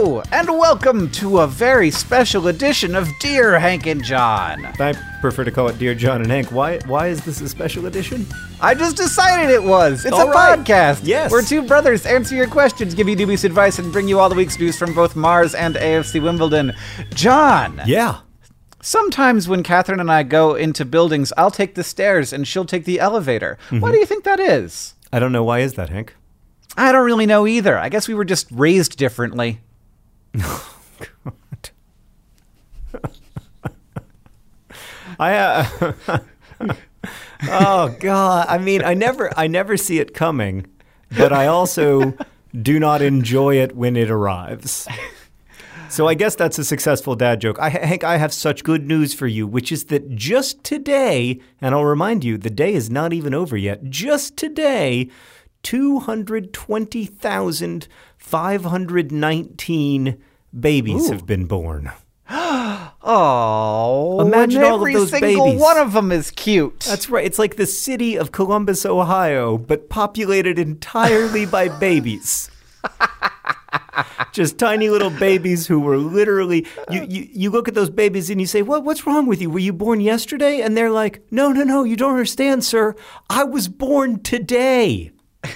Hello, and welcome to a very special edition of Dear Hank and John. I prefer to call it Dear John and Hank. Why is this a special edition? I just decided it was. It's all a right. podcast. Yes. Where two brothers answer your questions, give you dubious advice, and bring you all the week's news from both Mars and AFC Wimbledon. John. Yeah. Sometimes when Catherine and I go into buildings, I'll take the stairs and she'll take the elevator. Mm-hmm. Why do you think that is? I don't know. Why is that, Hank? I don't really know either. I guess we were just raised differently. God. Oh God. I mean, I never see it coming, but I also do not enjoy it when it arrives. So I guess that's a successful dad joke. Hank, I have such good news for you, which is that just today, and I'll remind you, the day is not even over yet. Just today, 220,519 babies have been born. Oh, Imagine and all of every those single babies. one of them is cute. That's right. It's like the city of Columbus, Ohio, but populated entirely by babies. Just tiny little babies who were literally, you look at those babies and you say, what's wrong with you? Were you born yesterday? And they're like, no, you don't understand, sir. I was born today.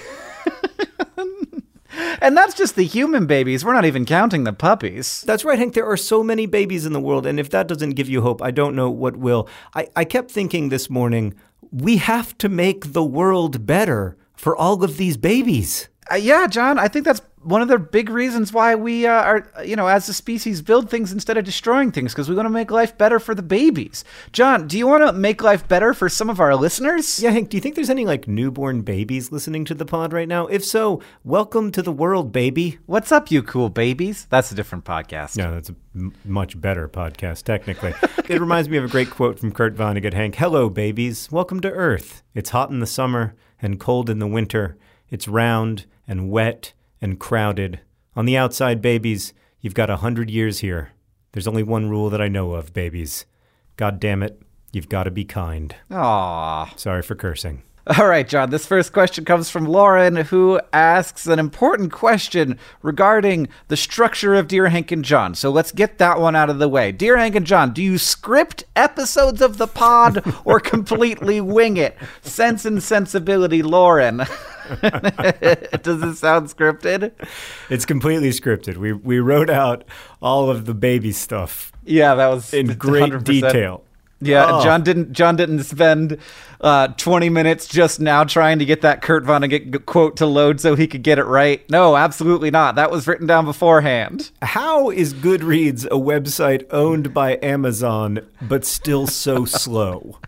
And that's just the human babies. We're not even counting the puppies. That's right, Hank. There are so many babies in the world, and if that doesn't give you hope, I don't know what will. I kept thinking this morning, we have to make the world better for all of these babies. Yeah, John, I think that's one of the big reasons why we are, as a species, build things instead of destroying things, because we want to make life better for the babies. John, do you want to make life better for some of our listeners? Yeah, Hank, do you think there's any, newborn babies listening to the pod right now? If so, welcome to the world, baby. What's up, you cool babies? That's a different podcast. No, that's a much better podcast, technically. It reminds me of a great quote from Kurt Vonnegut, Hank. Hello, babies. Welcome to Earth. It's hot in the summer and cold in the winter. It's round and wet and crowded. On the outside, babies, you've got 100 years here. There's only one rule that I know of, babies. God damn it, you've got to be kind. Aww. Sorry for cursing. All right, John, this first question comes from Lauren, who asks an important question regarding the structure of Dear Hank and John. So let's get that one out of the way. Dear Hank and John, do you script episodes of the pod or completely wing it? Sense and Sensibility, Lauren. Does it sound scripted? It's completely scripted. We wrote out all of the baby stuff. Yeah, that was in great 100%. detail. Yeah, Oh. John didn't spend 20 minutes just now trying to get that Kurt Vonnegut quote to load so he could get it right. No, absolutely not. That was written down beforehand. How is Goodreads a website owned by Amazon but still so slow?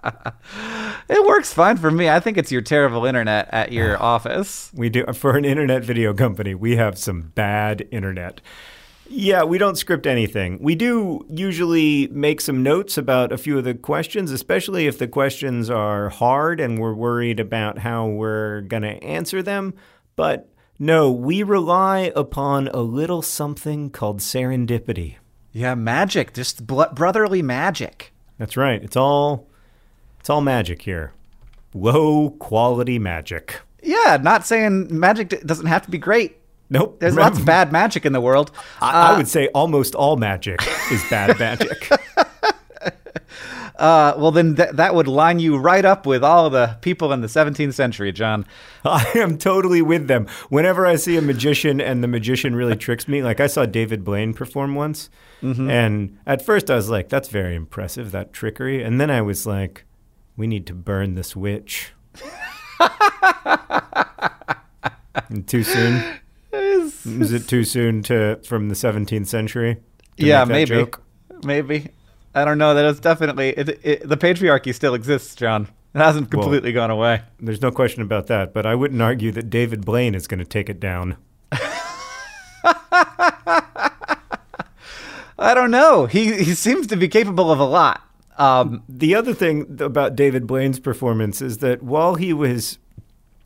It works fine for me. I think it's your terrible internet at your office. We do. For an internet video company, we have some bad internet. Yeah, we don't script anything. We do usually make some notes about a few of the questions, especially if the questions are hard and we're worried about how we're going to answer them. But no, we rely upon a little something called serendipity. Yeah, magic. Just brotherly magic. That's right. It's all magic here. Low quality magic. Yeah, not saying magic doesn't have to be great. Nope. There's lots of bad magic in the world. I would say almost all magic is bad magic. Well, then that would line you right up with all of the people in the 17th century, John. I am totally with them. Whenever I see a magician and the magician really tricks me, like I saw David Blaine perform once, and at first I was like, that's very impressive, that trickery. And then I was like, we need to burn this witch. Too soon? Is it too soon from the 17th century? Yeah, make that maybe. Joke? Maybe. I don't know. That is definitely the patriarchy still exists, John. It hasn't completely gone away. There's no question about that, but I wouldn't argue that David Blaine is going to take it down. I don't know. He seems to be capable of a lot. The other thing about David Blaine's performance is that while he was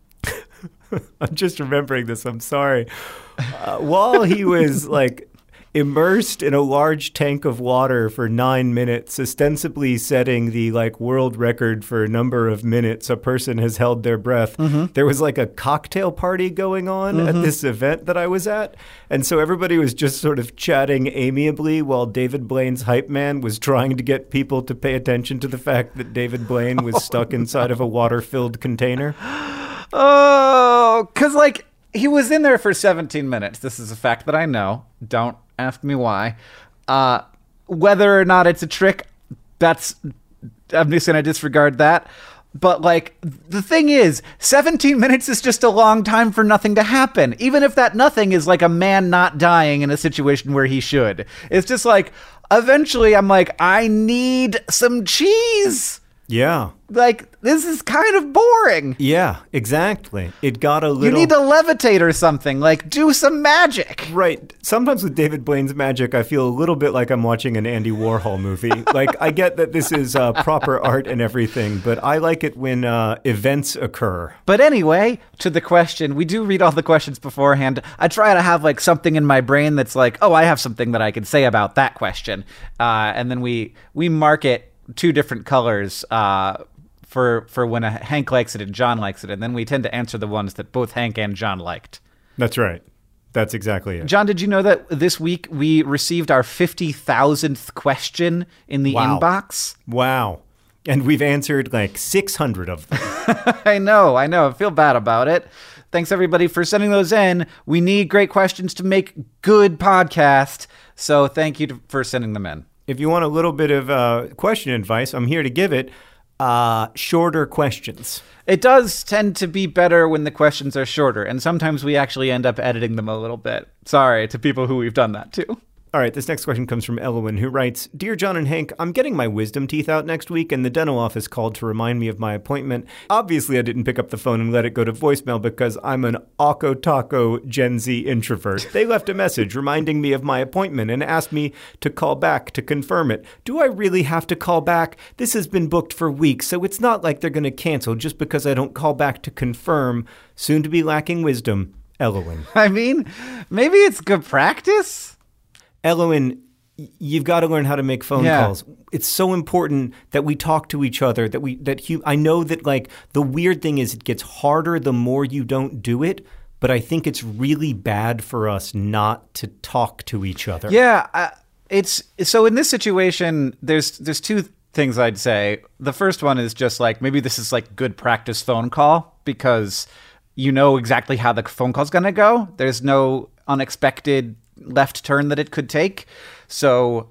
I'm just remembering this. I'm sorry. While he was immersed in a large tank of water for 9 minutes, ostensibly setting the world record for number of minutes a person has held their breath. There was a cocktail party going on at this event that I was at. And so everybody was just sort of chatting amiably while David Blaine's hype man was trying to get people to pay attention to the fact that David Blaine was stuck inside of a water-filled container. Oh, because he was in there for 17 minutes. This is a fact that I know. Don't ask me why. Whether or not it's a trick, I'm just going to disregard that. But, the thing is, 17 minutes is just a long time for nothing to happen. Even if that nothing is, a man not dying in a situation where he should. It's just, eventually I'm I need some cheese. Yeah. This is kind of boring. Yeah, exactly. It got a little... You need to levitate or something. Do some magic. Right. Sometimes with David Blaine's magic, I feel a little bit like I'm watching an Andy Warhol movie. I get that this is proper art and everything, but I like it when events occur. But anyway, to the question, we do read all the questions beforehand. I try to have something in my brain that's oh, I have something that I can say about that question. And then we mark it 2 different colors for when Hank likes it and John likes it, and then we tend to answer the ones that both Hank and John liked. That's right. That's exactly it. John, did you know that this week we received our 50,000th question in the inbox? Wow. And we've answered 600 of them. I know. I feel bad about it. Thanks, everybody, for sending those in. We need great questions to make good podcast, so thank you for sending them in. If you want a little bit of question advice, I'm here to give it. Shorter questions. It does tend to be better when the questions are shorter, and sometimes we actually end up editing them a little bit. Sorry to people who we've done that to. All right, this next question comes from Elwin, who writes, Dear John and Hank, I'm getting my wisdom teeth out next week, and the dental office called to remind me of my appointment. Obviously, I didn't pick up the phone and let it go to voicemail because I'm an Taco Gen Z introvert. They left a message reminding me of my appointment and asked me to call back to confirm it. Do I really have to call back? This has been booked for weeks, so it's not like they're going to cancel just because I don't call back to confirm. Soon to be lacking wisdom, Elwin. Maybe it's good practice. Elwin, you've got to learn how to make phone calls. It's so important that we talk to each other. I know that the weird thing is it gets harder the more you don't do it, but I think it's really bad for us not to talk to each other. Yeah, it's so in this situation. There's 2 things I'd say. The first one is just maybe this is good practice phone call because you know exactly how the phone call's gonna go. There's no unexpected left turn that it could take. So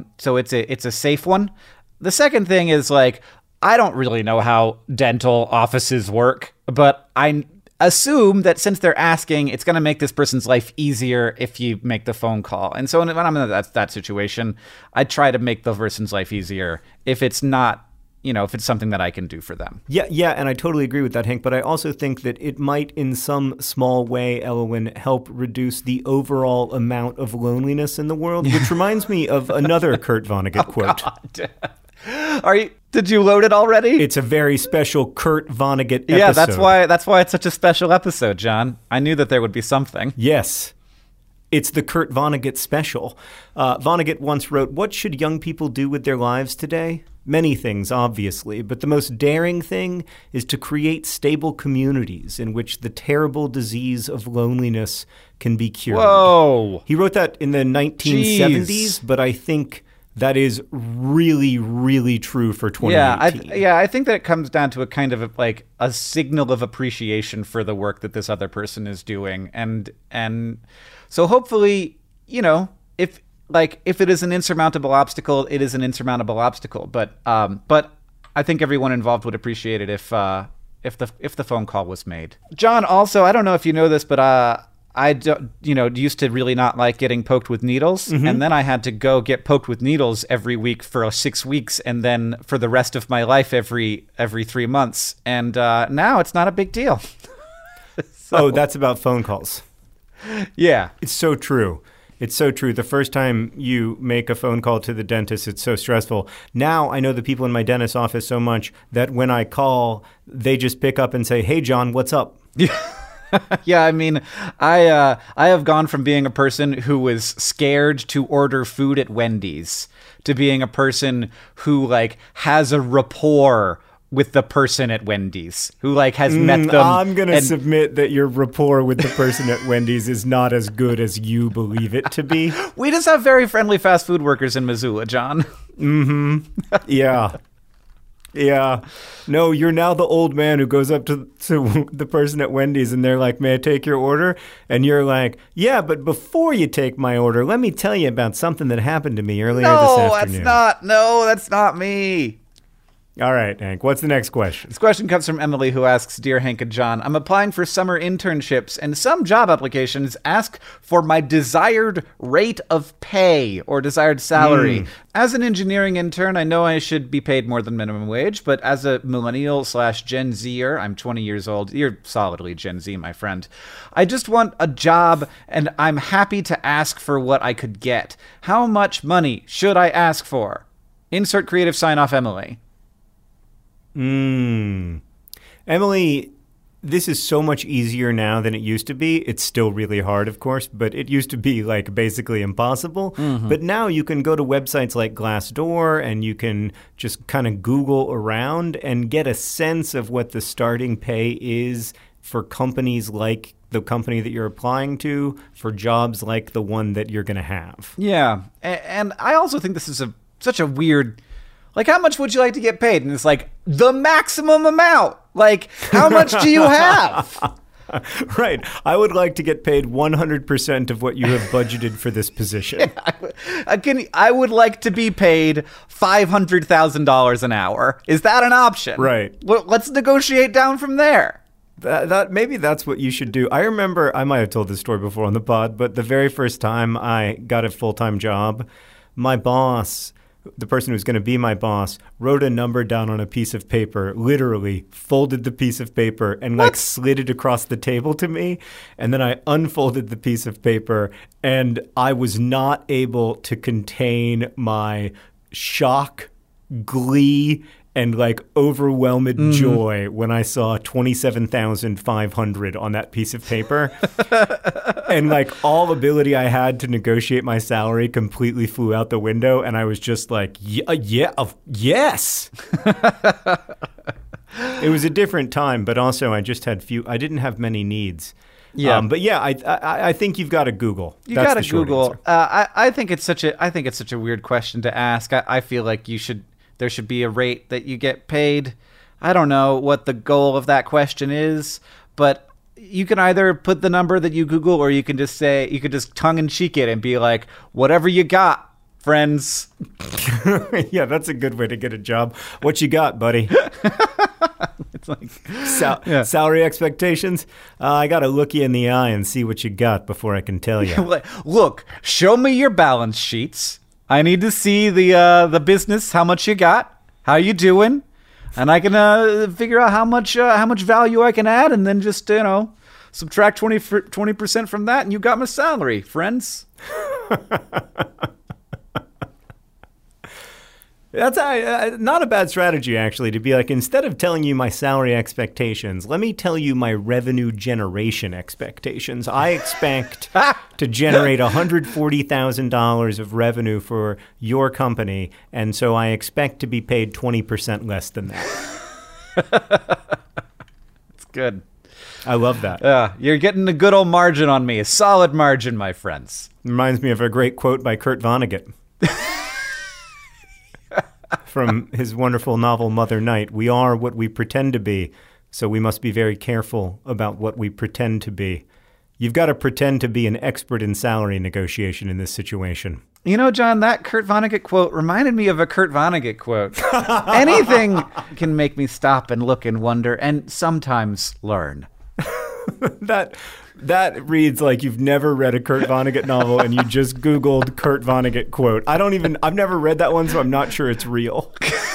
it's a safe one. The second thing is I don't really know how dental offices work, but I assume that since they're asking, it's going to make this person's life easier if you make the phone call. And so when I'm in that situation, I try to make the person's life easier if it's not, if it's something that I can do for them. Yeah, and I totally agree with that, Hank, but I also think that it might in some small way, Elwin, help reduce the overall amount of loneliness in the world, which reminds me of another Kurt Vonnegut quote. God. Did you load it already? It's a very special Kurt Vonnegut episode. Yeah, that's why it's such a special episode, John. I knew that there would be something. Yes. It's the Kurt Vonnegut special. Vonnegut once wrote, What should young people do with their lives today? Many things, obviously, but the most daring thing is to create stable communities in which the terrible disease of loneliness can be cured. Whoa! He wrote that in the 1970s, Jeez. But I think that is really, really true for 2018. I think that it comes down to a kind of a signal of appreciation for the work that this other person is doing, and so hopefully, if it is an insurmountable obstacle, it is an insurmountable obstacle. But I think everyone involved would appreciate it if the phone call was made. John, also, I don't know if you know this, but I used to really not like getting poked with needles, and then I had to go get poked with needles every week for 6 weeks, and then for the rest of my life every 3 months. And now it's not a big deal. Oh, that's about phone calls. Yeah, it's so true. It's so true. The first time you make a phone call to the dentist, it's so stressful. Now I know the people in my dentist's office so much that when I call, they just pick up and say, "Hey, John, what's up?" Yeah, I mean, I have gone from being a person who was scared to order food at Wendy's to being a person who like has a rapport with the person at Wendy's, who like has met them. I'm going to submit that your rapport with the person at Wendy's is not as good as you believe it to be. We just have very friendly fast food workers in Missoula, John. Yeah. Yeah. No, you're now the old man who goes up to the person at Wendy's and they're like, may I take your order? And you're like, yeah, but before you take my order, let me tell you about something that happened to me earlier this afternoon. That's not me. All right, Hank, what's the next question? This question comes from Emily, who asks, Dear Hank and John, I'm applying for summer internships, and some job applications ask for my desired rate of pay or desired salary. As an engineering intern, I know I should be paid more than minimum wage, but as a millennial/Gen Zer, I'm 20 years old. You're solidly Gen Z, my friend. I just want a job, and I'm happy to ask for what I could get. How much money should I ask for? Insert creative sign-off, Emily. Emily, this is so much easier now than it used to be. It's still really hard, of course, but it used to be like basically impossible. But now you can go to websites like Glassdoor and you can just kind of Google around and get a sense of what the starting pay is for companies like the company that you're applying to, for jobs like the one that you're going to have. Yeah, and I also think this is such a weird... Like, how much would you like to get paid? And it's like, the maximum amount. Like, how much do you have? Right. I would like to get paid 100% of what you have budgeted for this position. I would like to be paid $500,000 an hour. Is that an option? Right. Well, let's negotiate down from there. That maybe that's what you should do. I remember, I might have told this story before on the pod, but the very first time I got a full-time job, my boss... the person who's going to be my boss wrote a number down on a piece of paper, literally folded the piece of paper and like slid it across the table to me. And then I unfolded the piece of paper and I was not able to contain my shock, glee, and like overwhelmed joy when I saw 27,500 on that piece of paper. And like all ability I had to negotiate my salary completely flew out the window. And I was just like, yes. It was a different time, but also I just had I didn't have many needs. Yeah, but yeah, I think you've got to Google. That's got to Google. I think it's such a weird question to ask. I feel like there should be a rate that you get paid. I don't know what the goal of that question is, but you can either put the number that you Google or you can just tongue-in-cheek it and be like, whatever you got, friends. Yeah, that's a good way to get a job. What you got, buddy? It's like salary expectations. I got to look you in the eye and see what you got before I can tell you. Look, show me your balance sheets. I need to see the business, how much you got, how you doing, and I can figure out how much value I can add, and then just subtract 20% from that, and you got my salary, friends. That's not a bad strategy, actually, to be like, instead of telling you my salary expectations, let me tell you my revenue generation expectations. I expect to generate $140,000 of revenue for your company, and so I expect to be paid 20% less than that. It's good. I love that. Yeah, you're getting a good old margin on me, a solid margin, my friends. Reminds me of a great quote by Kurt Vonnegut. From his wonderful novel, Mother Night. We are what we pretend to be, so we must be very careful about what we pretend to be. You've got to pretend to be an expert in salary negotiation in this situation. You know, John, that Kurt Vonnegut quote reminded me of a Kurt Vonnegut quote. Anything can make me stop and look and wonder and sometimes learn. That reads like you've never read a Kurt Vonnegut novel and you just Googled Kurt Vonnegut quote. I've never read that one, so I'm not sure it's real.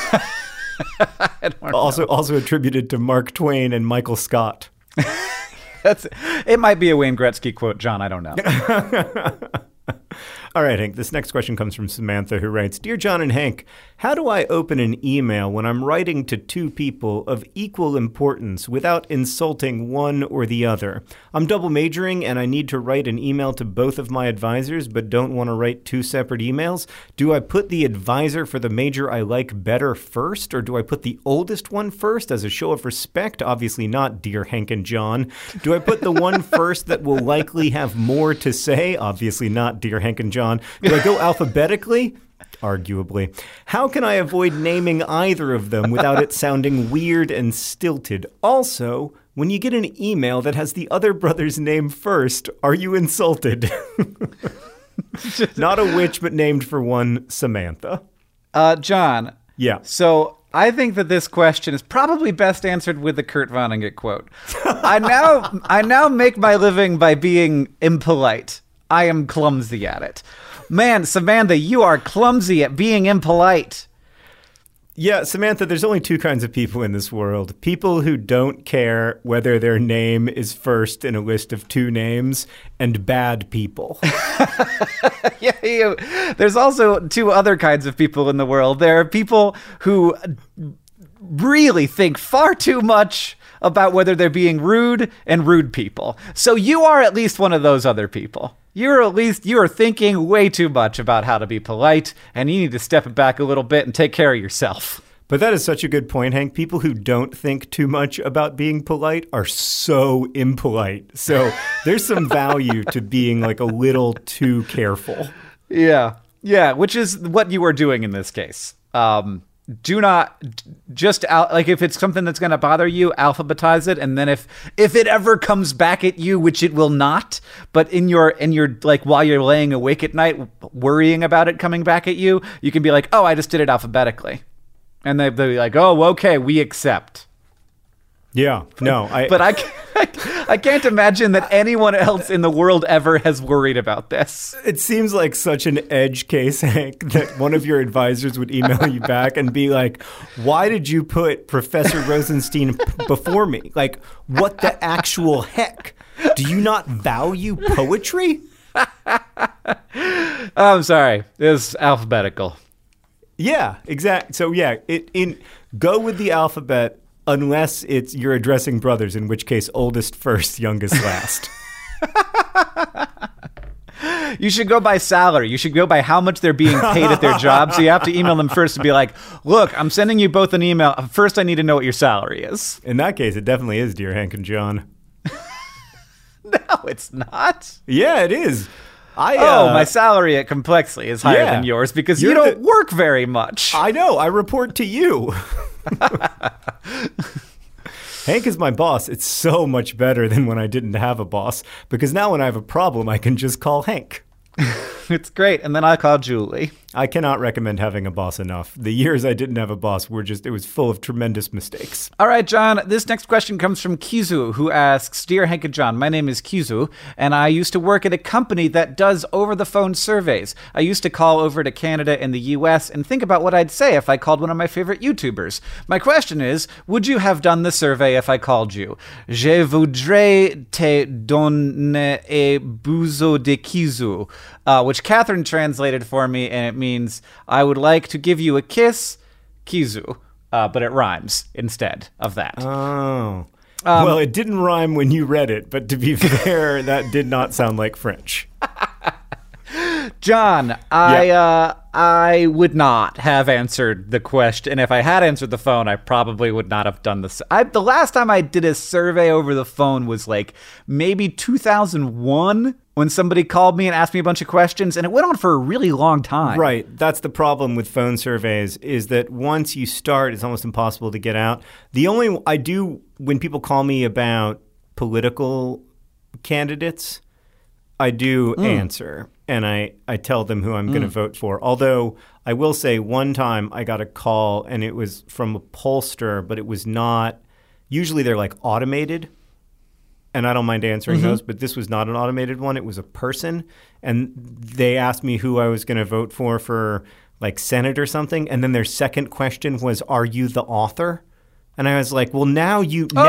Also attributed to Mark Twain and Michael Scott. It might be a Wayne Gretzky quote, John. I don't know. All right, Hank, this next question comes from Samantha, who writes, Dear John and Hank, how do I open an email when I'm writing to two people of equal importance without insulting one or the other? I'm double majoring and I need to write an email to both of my advisors, but don't want to write two separate emails. Do I put the advisor for the major I like better first, or do I put the oldest one first as a show of respect? Obviously not, dear Hank and John. Do I put the one first that will likely have more to say? Obviously not, dear Hank and John. Do I go alphabetically? Arguably. How can I avoid naming either of them without it sounding weird and stilted? Also, when you get an email that has the other brother's name first, are you insulted? Not a witch, but named for one Samantha. John. Yeah. So I think that this question is probably best answered with the Kurt Vonnegut quote. I now make my living by being impolite. I am clumsy at it. Man, Samantha, you are clumsy at being impolite. Yeah, Samantha, there's only two kinds of people in this world. People who don't care whether their name is first in a list of two names, and bad people. There's also two other kinds of people in the world. There are people who really think far too much about whether they're being rude and rude people. So you are at least one of those other people. You are thinking way too much about how to be polite, and you need to step it back a little bit and take care of yourself. But that is such a good point, Hank. People who don't think too much about being polite are so impolite. So there's some value to being like a little too careful. Yeah, which is what you are doing in this case. Do not just like if it's something that's going to bother you, alphabetize it, and then if it ever comes back at you, which it will not, but in your like while you're laying awake at night worrying about it coming back at you, you can be like, oh, I just did it alphabetically, and they'll be like, oh, okay, we accept. Yeah, no, but I can't imagine that anyone else in the world ever has worried about this. It seems like such an edge case, Hank, that one of your advisors would email you back and be like, why did you put Professor Rosenstein before me? Like, what the actual heck? Do you not value poetry? I'm sorry. It was alphabetical. Yeah, exactly. So, yeah, go with the alphabet. Unless you're addressing brothers, in which case oldest first, youngest last. You should go by salary. You should go by how much they're being paid at their job. So you have to email them first to be like, look, I'm sending you both an email. First, I need to know what your salary is. In that case, it definitely is, dear Hank and John. No, it's not. Yeah, it is. My salary at Complexly is higher than yours because you don't work very much. I know. I report to you. Hank is my boss. It's so much better than when I didn't have a boss, because now when I have a problem, I can just call Hank. It's great. And then I call Julie. I cannot recommend having a boss enough. The years I didn't have a boss it was full of tremendous mistakes. All right, John, this next question comes from Kizu, who asks, Dear Hank and John, my name is Kizu, and I used to work at a company that does over-the-phone surveys. I used to call over to Canada and the U.S. and think about what I'd say if I called one of my favorite YouTubers. My question is, would you have done the survey if I called you? Je voudrais te donner un baiser de Kizu, which Catherine translated for me, and it means, I would like to give you a kiss, Kizu, but it rhymes instead of that. Oh. Well, it didn't rhyme when you read it, but to be fair, that did not sound like French. John, I would not have answered the question. And if I had answered the phone, I probably would not have done this. The last time I did a survey over the phone was like maybe 2001 when somebody called me and asked me a bunch of questions. And it went on for a really long time. Right. That's the problem with phone surveys is that once you start, it's almost impossible to get out. When people call me about political candidates, I do answer, and I tell them who I'm going to vote for. Although I will say one time I got a call, and it was from a pollster, but it was not – usually they're like automated, and I don't mind answering those, but this was not an automated one. It was a person, and they asked me who I was going to vote for like Senate or something, and then their second question was, are you the author? And I was like, well, now you can't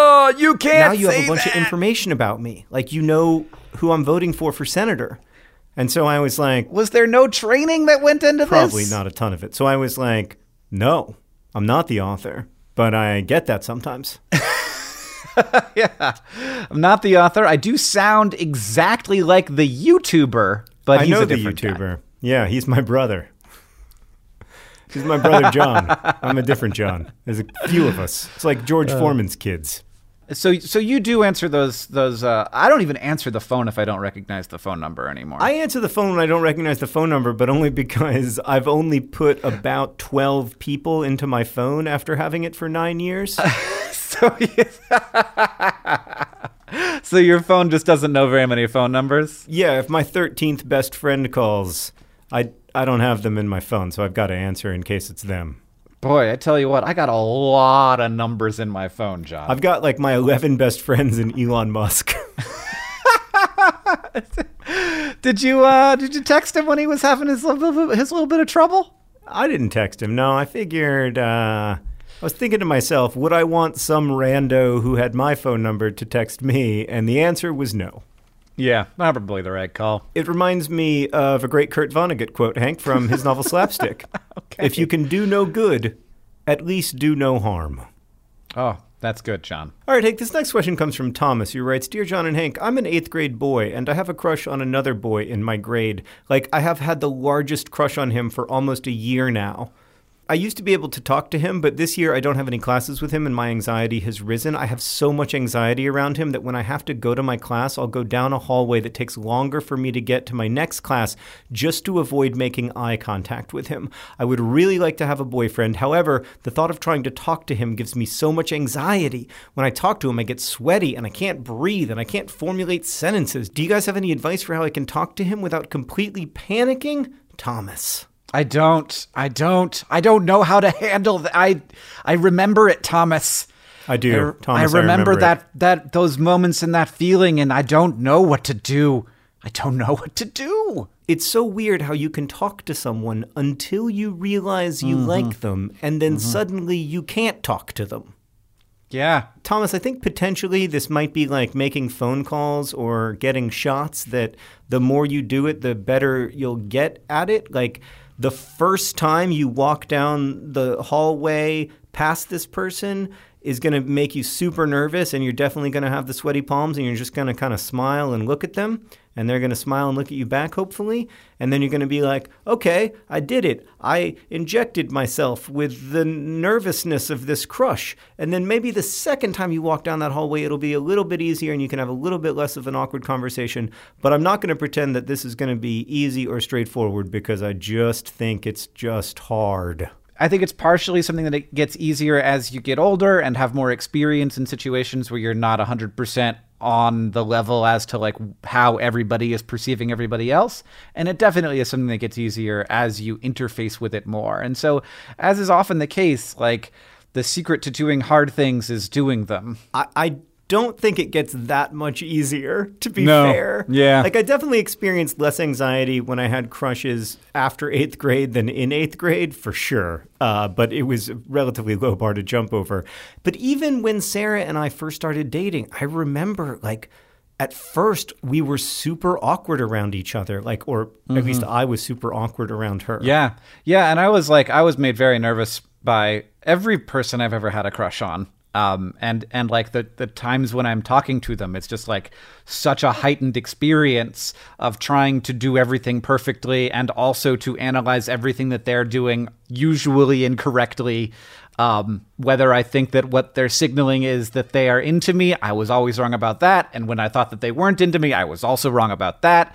now you have a bunch of information about me. Like, you know who I'm voting for senator. And so I was like, Was there no training that went into probably this? not a ton of it. So I was like, no, I'm not the author, but I get that sometimes. Yeah. I'm not the author. I do sound exactly like the YouTuber, but I he's know a the different YouTuber. Yeah, he's my brother. He's my brother John. I'm a different John. There's a few of us. It's like George Foreman's kids. So you do answer those I don't even answer the phone if I don't recognize the phone number anymore. I answer the phone when I don't recognize the phone number, but only because I've only put about 12 people into my phone after having it for 9 years. So your phone just doesn't know very many phone numbers? Yeah, if my 13th best friend calls, I don't have them in my phone, so I've got to answer in case it's them. Boy, I tell you what, I got a lot of numbers in my phone, John. I've got like my 11 best friends in Elon Musk. Did you text him when he was having his little bit of trouble? I didn't text him. No, I figured, I was thinking to myself, would I want some rando who had my phone number to text me? And the answer was no. Yeah, probably the right call. It reminds me of a great Kurt Vonnegut quote, Hank, from his novel Slapstick. Okay. If you can do no good, at least do no harm. Oh, that's good, John. All right, Hank, this next question comes from Thomas, who writes, Dear John and Hank, I'm an 8th grade boy, and I have a crush on another boy in my grade. Like, I have had the largest crush on him for almost a year now. I used to be able to talk to him, but this year I don't have any classes with him and my anxiety has risen. I have so much anxiety around him that when I have to go to my class, I'll go down a hallway that takes longer for me to get to my next class just to avoid making eye contact with him. I would really like to have a boyfriend. However, the thought of trying to talk to him gives me so much anxiety. When I talk to him, I get sweaty and I can't breathe and I can't formulate sentences. Do you guys have any advice for how I can talk to him without completely panicking? Thomas. I don't know how to handle that. I remember it, Thomas. I do. Thomas, I remember it. that those moments and that feeling, and I don't know what to do. I don't know what to do. It's so weird how you can talk to someone until you realize you like them, and then suddenly you can't talk to them. Yeah. Thomas, I think potentially this might be like making phone calls or getting shots, that the more you do it, the better you'll get at it. Like, the first time you walk down the hallway past this person is going to make you super nervous, and you're definitely going to have the sweaty palms, and you're just going to kind of smile and look at them, and they're going to smile and look at you back, hopefully. And then you're going to be like, okay, I did it. I injected myself with the nervousness of this crush. And then maybe the second time you walk down that hallway, it'll be a little bit easier and you can have a little bit less of an awkward conversation. But I'm not going to pretend that this is going to be easy or straightforward, because I just think it's just hard. I think it's partially something that it gets easier as you get older and have more experience in situations where you're not 100% on the level as to like how everybody is perceiving everybody else. And it definitely is something that gets easier as you interface with it more. And so, as is often the case, like, the secret to doing hard things is doing them. I don't think it gets that much easier, to be fair. Yeah. Like, I definitely experienced less anxiety when I had crushes after 8th grade than in 8th grade, for sure. But it was a relatively low bar to jump over. But even when Sarah and I first started dating, I remember, like, at first we were super awkward around each other, like, or at least I was super awkward around her. Yeah. Yeah. And I was made very nervous by every person I've ever had a crush on. And like the times when I'm talking to them, it's just like such a heightened experience of trying to do everything perfectly and also to analyze everything that they're doing, usually incorrectly. Whether I think that what they're signaling is that they are into me, I was always wrong about that. And when I thought that they weren't into me, I was also wrong about that.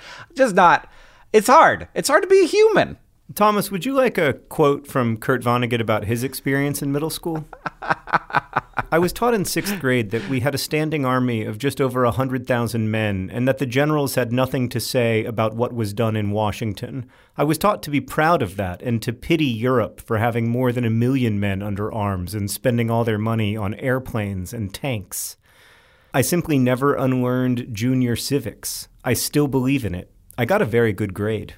It's hard. It's hard to be a human. Thomas, would you like a quote from Kurt Vonnegut about his experience in middle school? I was taught in 6th grade that we had a standing army of just over 100,000 men, and that the generals had nothing to say about what was done in Washington. I was taught to be proud of that and to pity Europe for having more than 1 million men under arms and spending all their money on airplanes and tanks. I simply never unlearned junior civics. I still believe in it. I got a very good grade.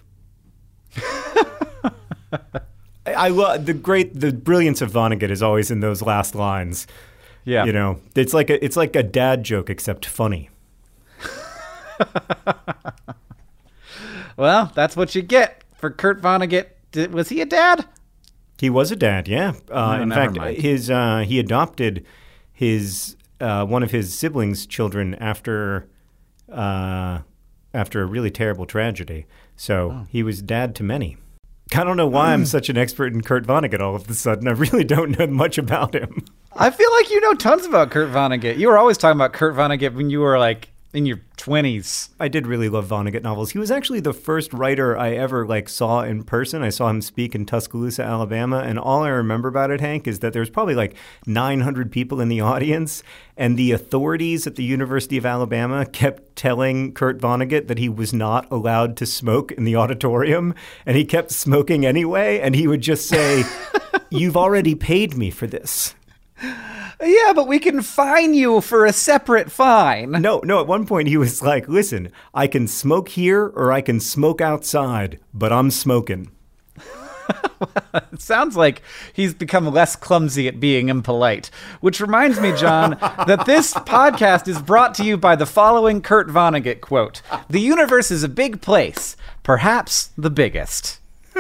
I love the brilliance of Vonnegut is always in those last lines. Yeah. You know, it's like a dad joke, except funny. Well, that's what you get for Kurt Vonnegut. Was he a dad? He was a dad, yeah. In fact, mind. he adopted his one of his siblings' children after a really terrible tragedy. So he was dad to many. I don't know why I'm such an expert in Kurt Vonnegut all of a sudden. I really don't know much about him. I feel like you know tons about Kurt Vonnegut. You were always talking about Kurt Vonnegut when you were like in your 20s. I did really love Vonnegut novels. He was actually the first writer I ever saw in person. I saw him speak in Tuscaloosa, Alabama, and all I remember about it, Hank, is that there was probably 900 people in the audience, and the authorities at the University of Alabama kept telling Kurt Vonnegut that he was not allowed to smoke in the auditorium, and he kept smoking anyway, and he would just say, "You've already paid me for this." Yeah, but we can fine you for a separate fine. No, at one point he was like, "Listen, I can smoke here or I can smoke outside, but I'm smoking." It sounds like he's become less clumsy at being impolite. Which reminds me, John, that this podcast is brought to you by the following Kurt Vonnegut quote. "The universe is a big place, perhaps the biggest."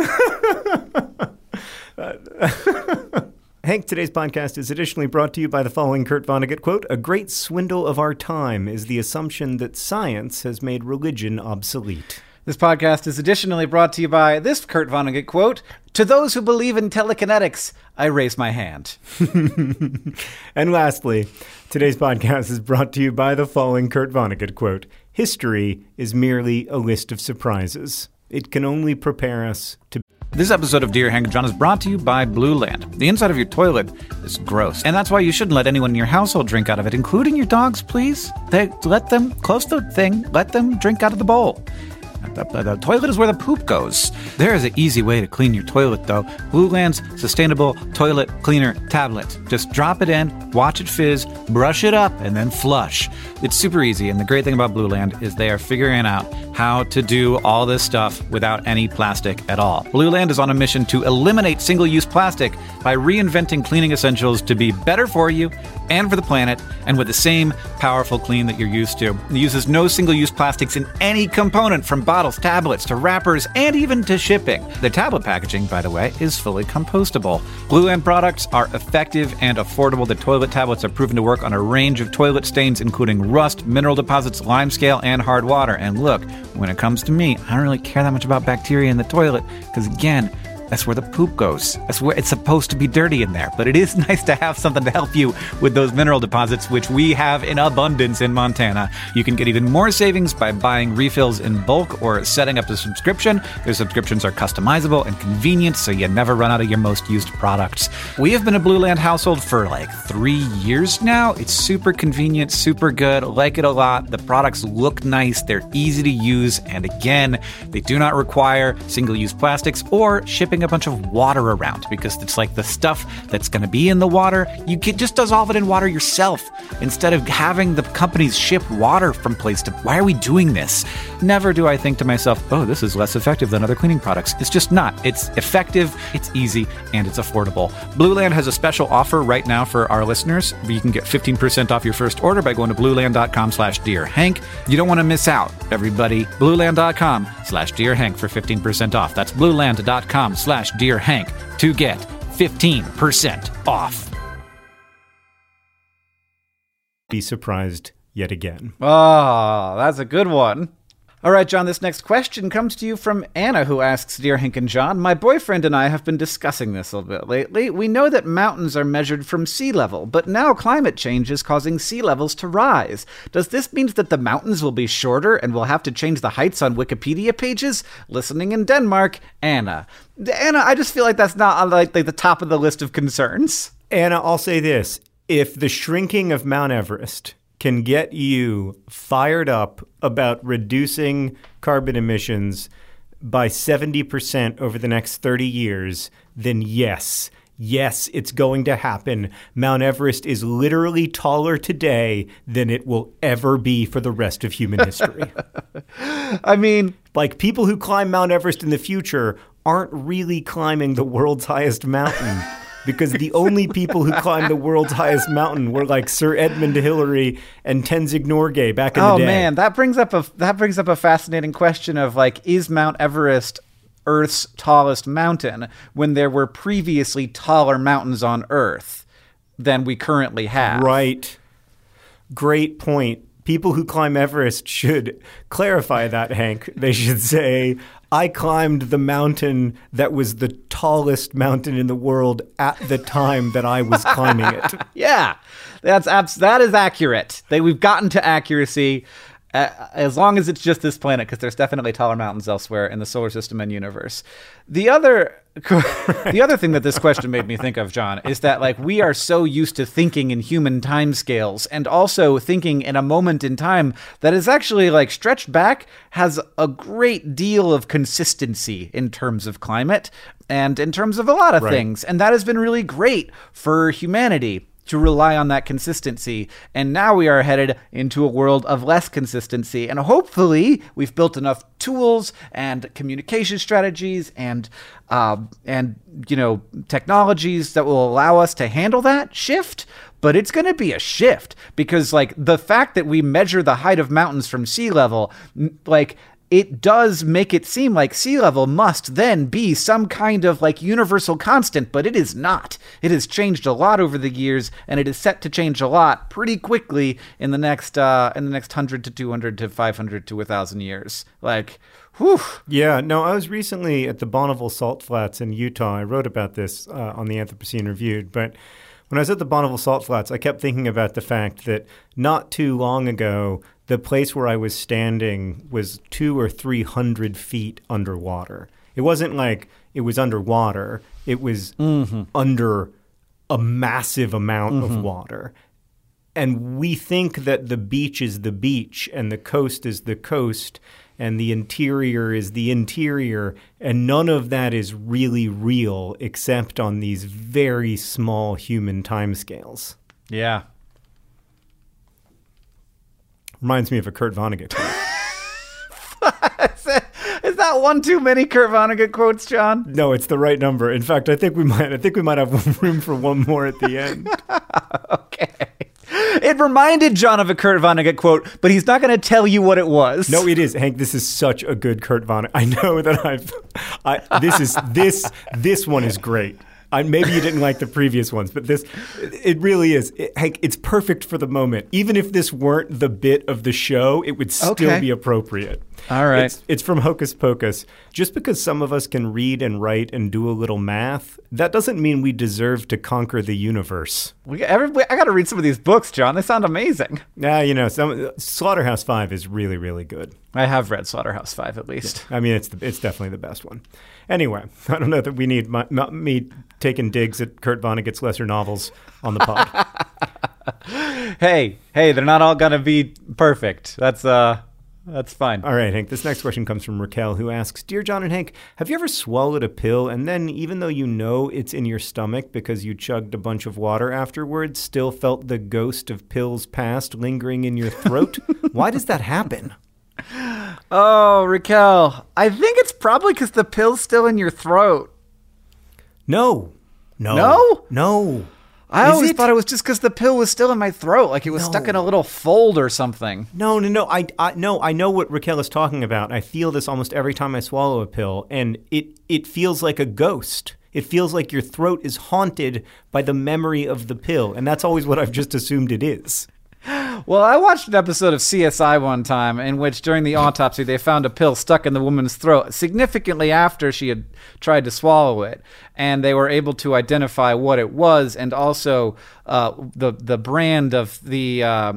Hank, today's podcast is additionally brought to you by the following Kurt Vonnegut quote. "A great swindle of our time is the assumption that science has made religion obsolete." This podcast is additionally brought to you by this Kurt Vonnegut quote. "To those who believe in telekinetics, I raise my hand." And lastly, today's podcast is brought to you by the following Kurt Vonnegut quote. "History is merely a list of surprises. It can only prepare us to..." This episode of Dear Hank and John is brought to you by Blue Land. The inside of your toilet is gross, and that's why you shouldn't let anyone in your household drink out of it, including your dogs, please. Let them close the thing. Let them drink out of the bowl. The toilet is where the poop goes. There is an easy way to clean your toilet, though. Blue Land's sustainable toilet cleaner tablet. Just drop it in, watch it fizz, brush it up, and then flush. It's super easy, and the great thing about Blue Land is they are figuring out how to do all this stuff without any plastic at all. Blue Land is on a mission to eliminate single-use plastic by reinventing cleaning essentials to be better for you and for the planet, and with the same powerful clean that you're used to. It uses no single-use plastics in any component, from bottles, tablets, to wrappers, and even to shipping. The tablet packaging, by the way, is fully compostable. Blue Land products are effective and affordable. The toilet tablets are proven to work on a range of toilet stains, including rust, mineral deposits, limescale, and hard water. And look, when it comes to me, I don't really care that much about bacteria in the toilet, because again, that's where the poop goes. That's where it's supposed to be dirty in there. But it is nice to have something to help you with those mineral deposits, which we have in abundance in Montana. You can get even more savings by buying refills in bulk or setting up a subscription. Their subscriptions are customizable and convenient, so you never run out of your most used products. We have been a Blue Land household for 3 years now. It's super convenient, super good. Like it a lot. The products look nice. They're easy to use. And again, they do not require single-use plastics or shipping a bunch of water around, because it's the stuff that's going to be in the water, you can just dissolve it in water yourself instead of having the companies ship water from place to... Why are we doing this? Never do I think to myself, oh, this is less effective than other cleaning products. It's just not. It's effective, it's easy, and it's affordable. Blue Land has a special offer right now for our listeners. You can get 15% off your first order by going to blueland.com/dearhank. You don't want to miss out, everybody. blueland.com/dearhank for 15% off. That's blueland.com/dearhank to get 15% off. Be surprised yet again. Oh, that's a good one. All right, John, this next question comes to you from Anna, who asks, Dear Hank and John, my boyfriend and I have been discussing this a little bit lately. We know that mountains are measured from sea level, but now climate change is causing sea levels to rise. Does this mean that the mountains will be shorter and we'll have to change the heights on Wikipedia pages? Listening in Denmark, Anna. Anna, I just feel like that's not on the top of the list of concerns. Anna, I'll say this. If the shrinking of Mount Everest can get you fired up about reducing carbon emissions by 70% over the next 30 years, then yes, it's going to happen. Mount Everest is literally taller today than it will ever be for the rest of human history. I mean, people who climb Mount Everest in the future aren't really climbing the world's highest mountain. because the only people who climbed the world's highest mountain were like Sir Edmund Hillary and Tenzing Norgay back in the day. Oh man, that brings up a fascinating question of like, is Mount Everest Earth's tallest mountain when there were previously taller mountains on Earth than we currently have? Right. Great point. People who climb Everest should clarify that, Hank. They should say, I climbed the mountain that was the tallest mountain in the world at the time that I was climbing it. Yeah, that is accurate. We've gotten to accuracy. As long as it's just this planet, because there's definitely taller mountains elsewhere in the solar system and universe. The other thing that this question made me think of, John, is that like we are so used to thinking in human timescales, and also thinking in a moment in time that is actually like stretched back, has a great deal of consistency in terms of climate and in terms of a lot of things, and that has been really great for humanity to rely on that consistency. And now we are headed into a world of less consistency. And hopefully we've built enough tools and communication strategies and technologies that will allow us to handle that shift. But it's going to be a shift, because like the fact that we measure the height of mountains from sea level, like it does make it seem like sea level must then be some kind of like universal constant, but it is not. It has changed a lot over the years, and it is set to change a lot pretty quickly in the next 100 to 200 to 500 to 1,000 years. Like, whew. Yeah, no, I was recently at the Bonneville Salt Flats in Utah. I wrote about this on the Anthropocene Reviewed, but when I was at the Bonneville Salt Flats, I kept thinking about the fact that not too long ago, the place where I was standing was 200 or 300 feet underwater. It wasn't like it was underwater. It was under a massive amount of water. And we think that the beach is the beach and the coast is the coast and the interior is the interior, and none of that is really real except on these very small human timescales. Yeah. Reminds me of a Kurt Vonnegut quote. Is that one too many Kurt Vonnegut quotes, John? No, it's the right number. In fact, I think we might have room for one more at the end. Okay. It reminded John of a Kurt Vonnegut quote, but he's not going to tell you what it was. No, it is. Hank, this is such a good Kurt Vonnegut. I know that this one is great. Maybe you didn't like the previous ones, but it really is. Hank, it's perfect for the moment. Even if this weren't the bit of the show, it would still be appropriate. All right. It's from Hocus Pocus. Just because some of us can read and write and do a little math, that doesn't mean we deserve to conquer the universe. I got to read some of these books, John. They sound amazing. Slaughterhouse-Five is really, really good. I have read Slaughterhouse-Five at least. Yeah. I mean, it's definitely the best one. Anyway, I don't know that we need me taking digs at Kurt Vonnegut's lesser novels on the pod. Hey, they're not all gonna be perfect. That's fine. All right, Hank. This next question comes from Raquel, who asks, Dear John and Hank, have you ever swallowed a pill and then, even though you know it's in your stomach because you chugged a bunch of water afterwards, still felt the ghost of pills past lingering in your throat? Why does that happen? Oh, Raquel, I think it's probably because the pill's still in your throat. No. I always thought it was just because the pill was still in my throat, like it was stuck in a little fold or something. No. I know what Raquel is talking about. I feel this almost every time I swallow a pill, and it feels like a ghost. It feels like your throat is haunted by the memory of the pill, and that's always what I've just assumed it is. Well, I watched an episode of CSI one time in which during the autopsy they found a pill stuck in the woman's throat significantly after she had tried to swallow it, and they were able to identify what it was and also the brand of the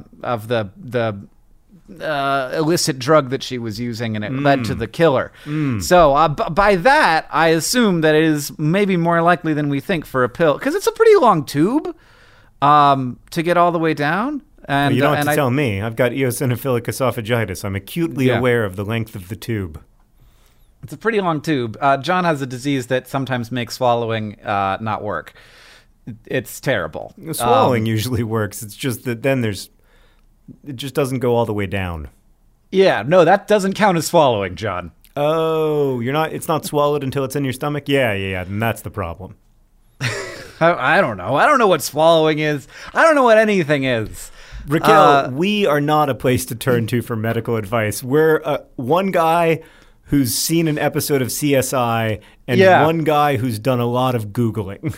illicit drug that she was using, and it led to the killer. So by that, I assume that it is maybe more likely than we think for a pill, because it's a pretty long tube to get all the way down. And you don't have to tell me. I've got eosinophilic esophagitis. I'm acutely aware of the length of the tube. It's a pretty long tube. John has a disease that sometimes makes swallowing not work. It's terrible. Swallowing usually works. It's just that then it just doesn't go all the way down. Yeah, no, that doesn't count as swallowing, John. Oh, it's not swallowed until it's in your stomach? Yeah, and that's the problem. I don't know. I don't know what swallowing is. I don't know what anything is. Raquel, we are not a place to turn to for medical advice. We're one guy who's seen an episode of CSI and one guy who's done a lot of Googling.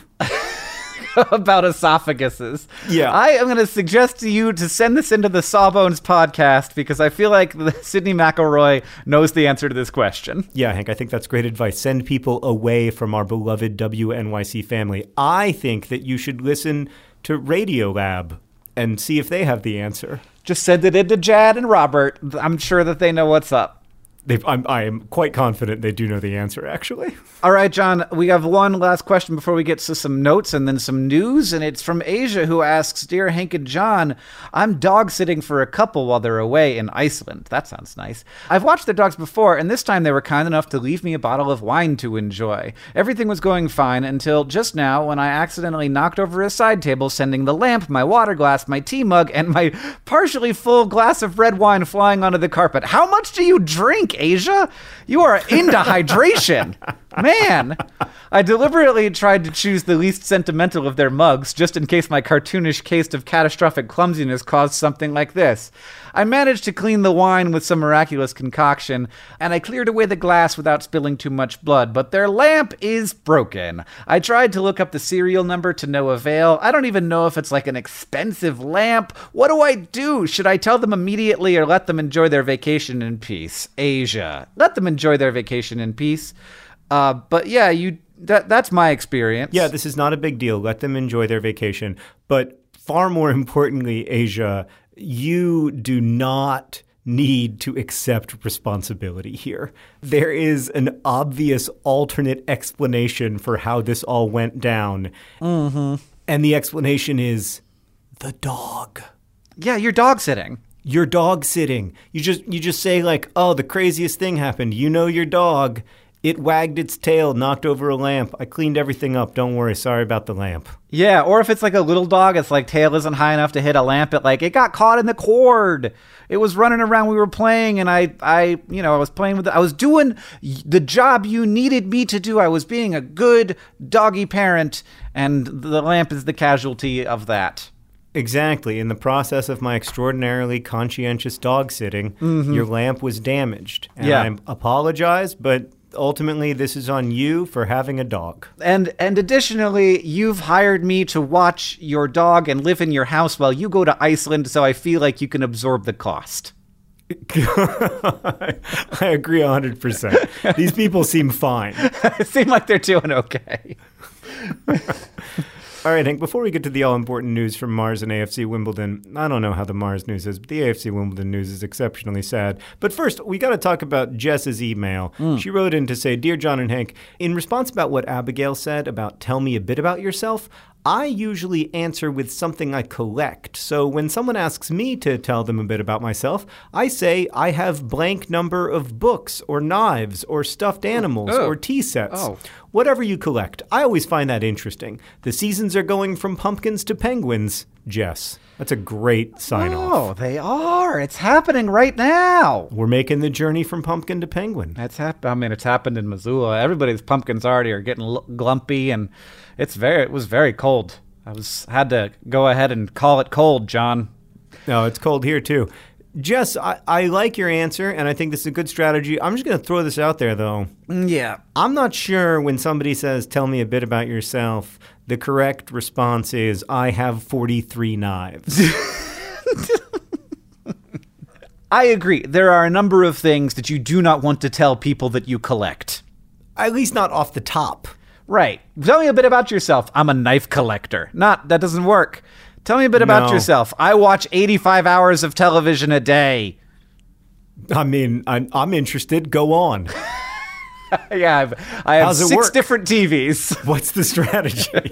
About esophaguses. Yeah. I am going to suggest to you to send this into the Sawbones podcast because I feel like Sydney McElroy knows the answer to this question. Yeah, Hank, I think that's great advice. Send people away from our beloved WNYC family. I think that you should listen to Radiolab and see if they have the answer. Just send it into Jad and Robert. I'm sure that they know what's up. I am quite confident they do know the answer, actually. All right, John, we have one last question before we get to some notes and then some news, and it's from Asia, who asks, Dear Hank and John, I'm dog sitting for a couple while they're away in Iceland. That sounds nice. I've watched their dogs before, and this time they were kind enough to leave me a bottle of wine to enjoy. Everything was going fine until just now when I accidentally knocked over a side table, sending the lamp, my water glass, my tea mug, and my partially full glass of red wine flying onto the carpet. How much do you drink, Asia? You are into hydration. Man, I deliberately tried to choose the least sentimental of their mugs, just in case my cartoonish case of catastrophic clumsiness caused something like this. I managed to clean the wine with some miraculous concoction, and I cleared away the glass without spilling too much blood, but their lamp is broken. I tried to look up the serial number to no avail. I don't even know if it's like an expensive lamp. What do I do? Should I tell them immediately or let them enjoy their vacation in peace? Asia. Let them enjoy their vacation in peace. But yeah, that's my experience. Yeah, this is not a big deal. Let them enjoy their vacation. But far more importantly, Asia, you do not need to accept responsibility here. There is an obvious alternate explanation for how this all went down. Mm-hmm. And the explanation is the dog. Yeah, you're dog sitting. You're dog sitting. You just say like, oh, the craziest thing happened. You know your dog. It wagged its tail, knocked over a lamp. I cleaned everything up. Don't worry. Sorry about the lamp. Yeah, or if it's like a little dog, it's like tail isn't high enough to hit a lamp. It got caught in the cord. It was running around. We were playing, and I was playing with it. I was doing the job you needed me to do. I was being a good doggy parent, and the lamp is the casualty of that. Exactly. In the process of my extraordinarily conscientious dog sitting, your lamp was damaged. And I apologize, but ultimately, this is on you for having a dog. And additionally, you've hired me to watch your dog and live in your house while you go to Iceland, so I feel like you can absorb the cost. I agree 100%. These people seem fine. It seem like they're doing okay. All right, Hank, before we get to the all-important news from Mars and AFC Wimbledon, I don't know how the Mars news is, but the AFC Wimbledon news is exceptionally sad. But first, we got to talk about Jess's email. She wrote in to say, Dear John and Hank, in response about what Abigail said about tell me a bit about yourself, I usually answer with something I collect. So when someone asks me to tell them a bit about myself, I say I have blank number of books or knives or stuffed animals or tea sets. Whatever you collect. I always find that interesting. The seasons are going from pumpkins to penguins, Jess. That's a great sign-off. Oh, they are. It's happening right now. We're making the journey from pumpkin to penguin. It's happened in Missoula. Everybody's pumpkins already are getting glumpy, and it was very cold. Had to go ahead and call it cold, John. No, it's cold here too. Jess, I like your answer, and I think this is a good strategy. I'm just going to throw this out there, though. Yeah. I'm not sure when somebody says, tell me a bit about yourself, the correct response is, I have 43 knives. I agree. There are a number of things that you do not want to tell people that you collect. At least not off the top. Right. Tell me a bit about yourself. I'm a knife collector. That doesn't work. Tell me a bit about yourself. I watch 85 hours of television a day. I mean, I'm interested. Go on. Yeah, I have 6 different TVs. What's the strategy?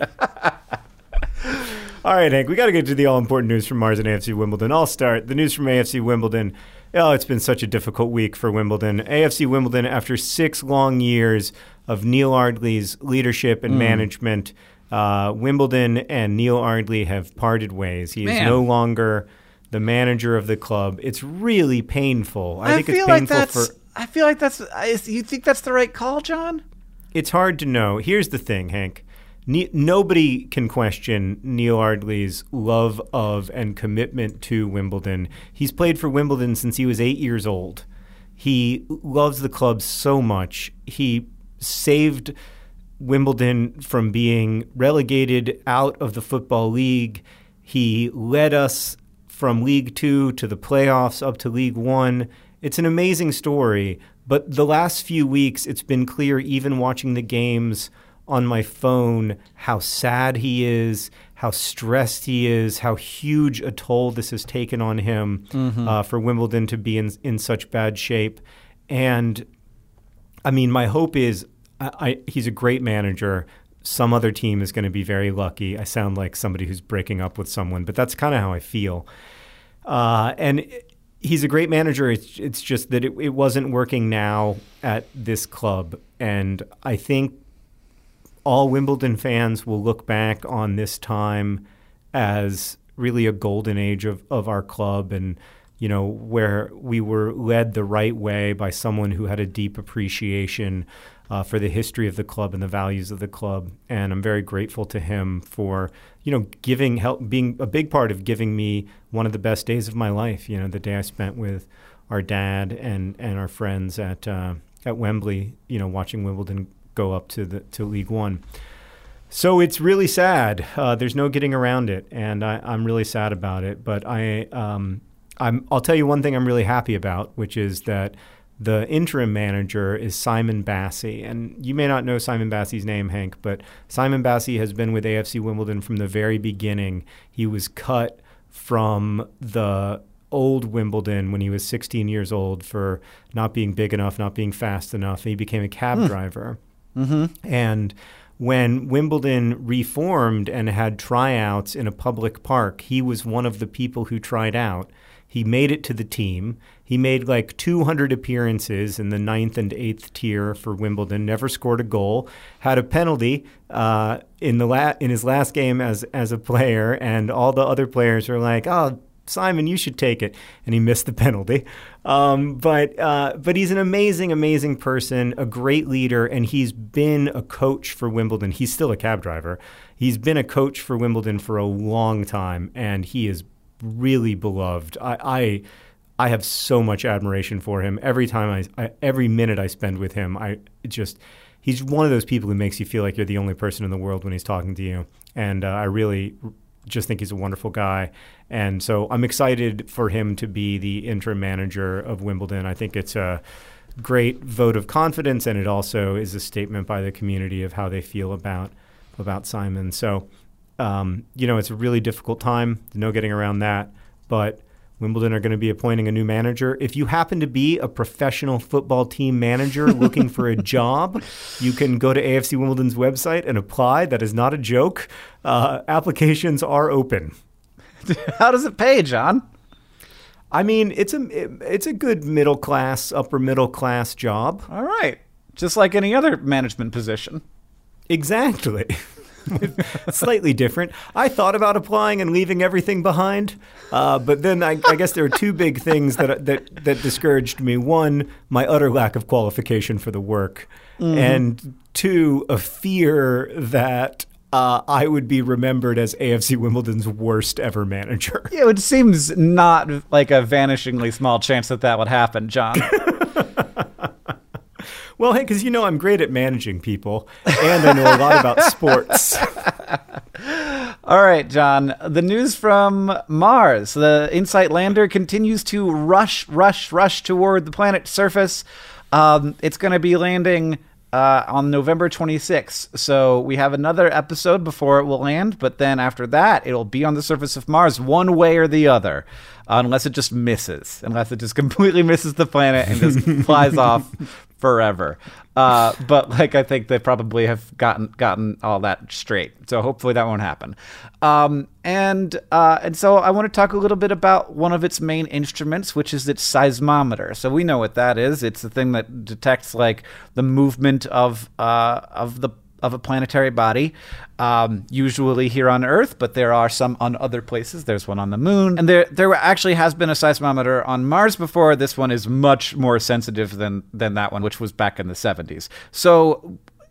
All right, Hank, we got to get to the all-important news from Mars and AFC Wimbledon. I'll start. The news from AFC Wimbledon. Oh, it's been such a difficult week for Wimbledon. AFC Wimbledon, after 6 long years of Neil Ardley's leadership and management, Wimbledon and Neil Ardley have parted ways. He is no longer the manager of the club. It's really painful. I think it's painful I feel like that's. You think that's the right call, John? It's hard to know. Here's the thing, Hank. Nobody can question Neil Ardley's love of and commitment to Wimbledon. He's played for Wimbledon since he was 8 years old. He loves the club so much. He saved Wimbledon from being relegated out of the Football League. He led us from League Two to the playoffs up to League One. It's an amazing story, but the last few weeks it's been clear, even watching the games on my phone, how sad he is, how stressed he is, how huge a toll this has taken on him for Wimbledon to be in such bad shape. And I mean, my hope is he's a great manager. Some other team is going to be very lucky. I sound like somebody who's breaking up with someone, but that's kind of how I feel. And he's a great manager. It's just that it wasn't working now at this club. And I think all Wimbledon fans will look back on this time as really a golden age of our club, and you know, where we were led the right way by someone who had a deep appreciation for the history of the club and the values of the club. And I'm very grateful to him for, you know, being a big part of giving me one of the best days of my life. You know, the day I spent with our dad and our friends at Wembley, you know, watching Wimbledon go up to League One. So it's really sad. There's no getting around it, and I'm really sad about it. But I'll tell you one thing I'm really happy about, which is that the interim manager is Simon Bassey. And you may not know Simon Bassey's name, Hank, but Simon Bassey has been with AFC Wimbledon from the very beginning. He was cut from the old Wimbledon when he was 16 years old for not being big enough, not being fast enough. He became a cab driver. And when Wimbledon reformed and had tryouts in a public park, he was one of the people who tried out. He made it to the team. He made like 200 appearances in the 9th and 8th tier for Wimbledon, never scored a goal, had a penalty in his last game as a player, and all the other players were like, oh, Simon, you should take it. And he missed the penalty. But he's an amazing, amazing person, a great leader, and he's been a coach for Wimbledon. He's still a cab driver. He's been a coach for Wimbledon for a long time, and he is really beloved. I have so much admiration for him. Every minute I spend with him, he's one of those people who makes you feel like you're the only person in the world when he's talking to you. And I really just think he's a wonderful guy. And so I'm excited for him to be the interim manager of Wimbledon. I think it's a great vote of confidence, and it also is a statement by the community of how they feel about Simon. So, you know, it's a really difficult time. No getting around that. But Wimbledon are going to be appointing a new manager. If you happen to be a professional football team manager looking for a job, you can go to AFC Wimbledon's website and apply. That is not a joke. Applications are open. How does it pay, John? I mean, it's a good middle class, upper middle class job. All right. Just like any other management position. Exactly. Slightly different. I thought about applying and leaving everything behind, but then I guess there are two big things that discouraged me. One, my utter lack of qualification for the work, and two, a fear that I would be remembered as AFC Wimbledon's worst ever manager. Yeah, it seems not like a vanishingly small chance that would happen, John. Well, hey, because you know I'm great at managing people, and I know a lot about sports. All right, John. The news from Mars. The InSight lander continues to rush toward the planet's surface. It's going to be landing on November 26th. So we have another episode before it will land, but then after that, it'll be on the surface of Mars one way or the other, unless it just completely misses the planet and just flies off forever. But like, I think they probably have gotten all that straight. So hopefully that won't happen. And so I want to talk a little bit about one of its main instruments, which is its seismometer. So we know what that is. It's the thing that detects like the movement of a planetary body, usually here on Earth, but there are some on other places. There's one on the moon, and there actually has been a seismometer on Mars before. This one is much more sensitive than that one, which was back in the 70s. So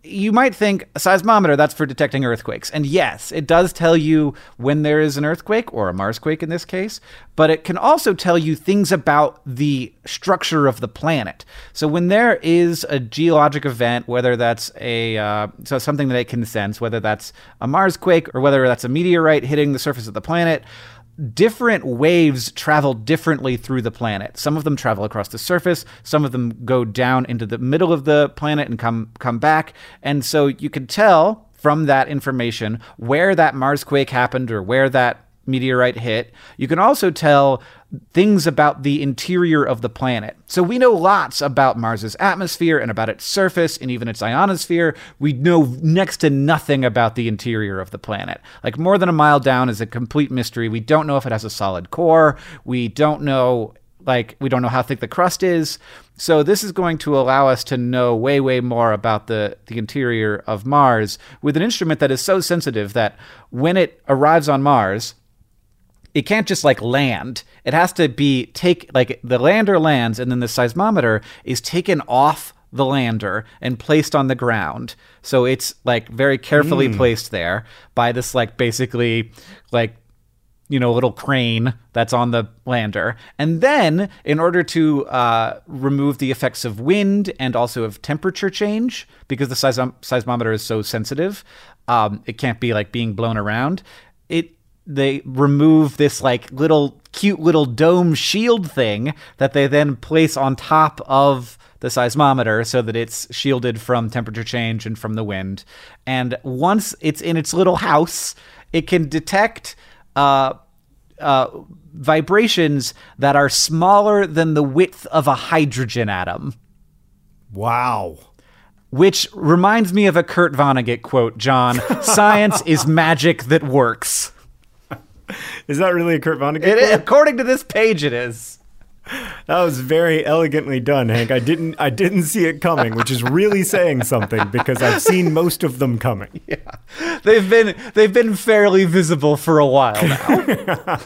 you might think a seismometer, that's for detecting earthquakes. And yes, it does tell you when there is an earthquake, or a Marsquake in this case, but it can also tell you things about the structure of the planet. So when there is a geologic event, whether that's something that it can sense, whether that's a Marsquake or whether that's a meteorite hitting the surface of the planet, different waves travel differently through the planet. Some of them travel across the surface. Some of them go down into the middle of the planet and come back. And so you can tell from that information where that Marsquake happened or where that meteorite hit. You can also tell things about the interior of the planet. So we know lots about Mars's atmosphere and about its surface and even its ionosphere. We know next to nothing about the interior of the planet. Like, more than a mile down is a complete mystery. We don't know if it has a solid core. We don't know how thick the crust is. So this is going to allow us to know way, way more about the interior of Mars with an instrument that is so sensitive that when it arrives on Mars, it can't just land. It has to be the lander lands, and then the seismometer is taken off the lander and placed on the ground. So it's very carefully placed there by this basically little crane that's on the lander. And then in order to remove the effects of wind and also of temperature change, because the seismometer is so sensitive, it can't be being blown around. They remove this cute little dome shield thing that they then place on top of the seismometer so that it's shielded from temperature change and from the wind. And once it's in its little house, it can detect vibrations that are smaller than the width of a hydrogen atom. Wow. Which reminds me of a Kurt Vonnegut quote, John. Science is magic that works. Is that really a Kurt Vonnegut quote? According to this page, it is. That was very elegantly done, Hank. I didn't see it coming, which is really saying something because I've seen most of them coming. Yeah, they've been fairly visible for a while now.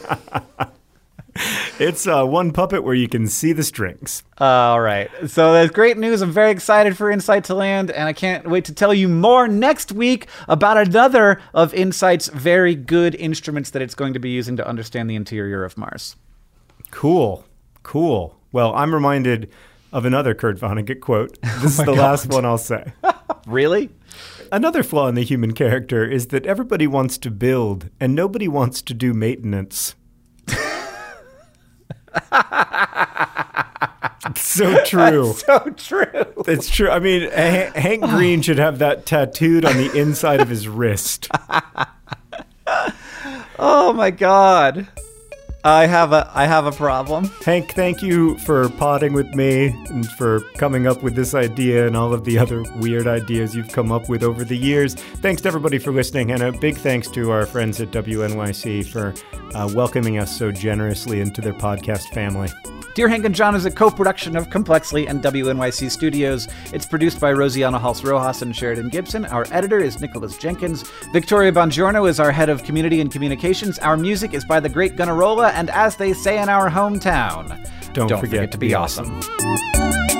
It's one puppet where you can see the strings. All right. So that's great news. I'm very excited for Insight to land, and I can't wait to tell you more next week about another of Insight's very good instruments that it's going to be using to understand the interior of Mars. Cool. Well, I'm reminded of another Kurt Vonnegut quote. This is the last one I'll say. Really? Another flaw in the human character is that everybody wants to build, and nobody wants to do maintenance. It's so true. That's so true. It's true. I mean, Hank Green should have that tattooed on the inside of his wrist. Oh my God. I have a problem. Hank, thank you for potting with me and for coming up with this idea and all of the other weird ideas you've come up with over the years. Thanks to everybody for listening, and a big thanks to our friends at WNYC for welcoming us so generously into their podcast family. Dear Hank and John is a co-production of Complexly and WNYC Studios. It's produced by Rosianna Halse-Rojas and Sheridan Gibson. Our editor is Nicholas Jenkins. Victoria Bongiorno is our head of community and communications. Our music is by the great Gunnarolla, and as they say in our hometown, don't forget to be awesome.